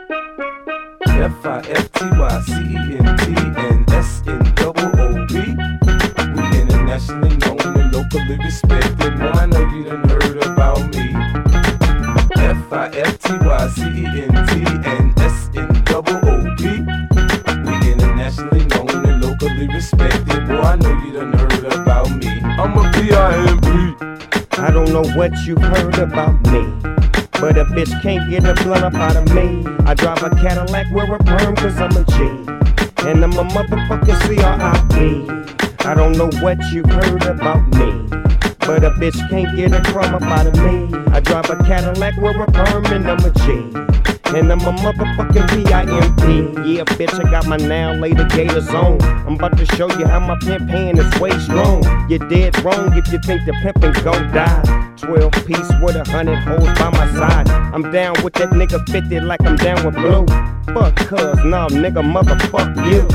F-I-F-T-Y-C-E-N-T and S-N-O-O-B. We internationally known and locally respected. Now I know you done heard about me. F-I-F-T-Y-C-E-N-T and S-N-O-O-B. We internationally known and locally respected. Boy, I know you done heard about me. I'm a P-I-M-P. I don't know what you heard about me, but a bitch can't get a blunt up out of me. I drive a Cadillac, wear a perm cause I'm a G, and I'm a motherfucking C-R-I-P. I don't know what you heard about me, but a bitch can't get a crumb up out of me. I drive a Cadillac, wear a perm, and I'm a G, and I'm a motherfucking P-I-M-P. Yeah, bitch, I got my now later gators on. I'm about to show you how my pimp hand is way strong. You're dead wrong if you think the pimpin' gon' die. 12 piece with 100 hoes by my side. I'm down with that nigga 50 like I'm down with Blue. Fuck cuz, nah nigga, motherfuck you.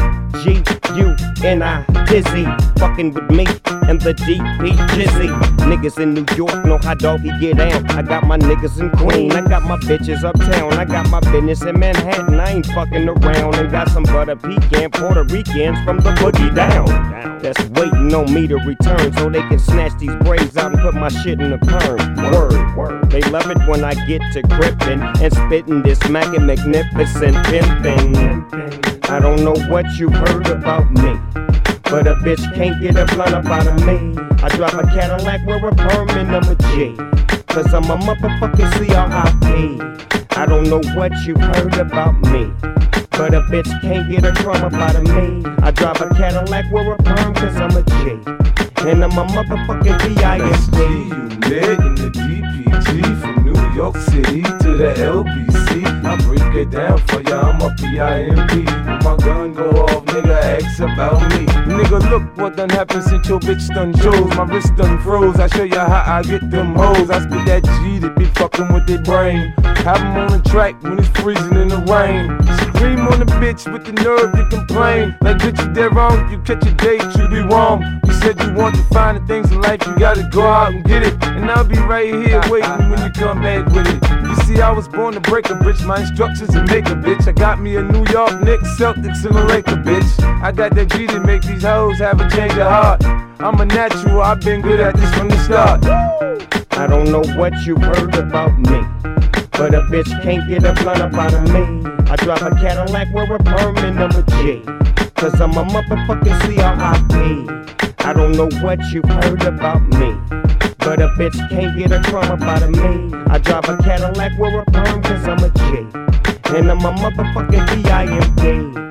G-U-N-I, Dizzy, fucking with me and the DP Jizzy. Niggas in New York know how doggy get down. I got my niggas in Queen, I got my bitches uptown. I got my business in Manhattan, I ain't fucking around. And got some butter pecan Puerto Ricans from the boogie down that's waiting on me to return so they can snatch these braids out and put my shit in the perm. Word. They love it when I get to grippin' and spittin' this smackin' magnificent pimpin'. I don't know what you heard about me, but a bitch can't get a blunt up out of me. I drive a Cadillac, wear a perm, and I'm a G, cause I'm a motherfucking C-R-I-P. I don't know what you heard about me, but a bitch can't get a crumb up out of me. I drive a Cadillac, wear a perm, cause I'm a G, and I'm a motherfucking B-I-S-P. Unit in the DPG from New York City to the LBC. I break it down for ya, I'm a P-I-M-P. When my gun go off, nigga, ask about me. Nigga, look what done happened since your bitch done chose. My wrist done froze, I show ya how I get them hoes. I spit that G that be fucking with their brain. Have them on the track when it's freezing in the rain. Scream on the bitch with the nerve to complain. Like bitch, you dead wrong, you catch a date, you be wrong. You said you want to find the things in life, you gotta go out and get it. And I'll be right here waiting when you come back with it. You see, I was born to break a bitch, my instructions to make a bitch. I got me a New York Knicks, Celtics, and a Laker bitch. I got that G to make these hoes have a change of heart. I'm a natural, I've been good at this from the start. I don't know what you heard about me, but a bitch can't get a blunt up out of me. I drive a Cadillac, wear a perm, and I'm a G, cause I'm a motherfucking C-R-I-P. I don't know what you heard about me, but a bitch can't get a crumb up out of me. I drive a Cadillac, wear a perm, cause I'm a G, and I'm a motherfucking P-I-M-P.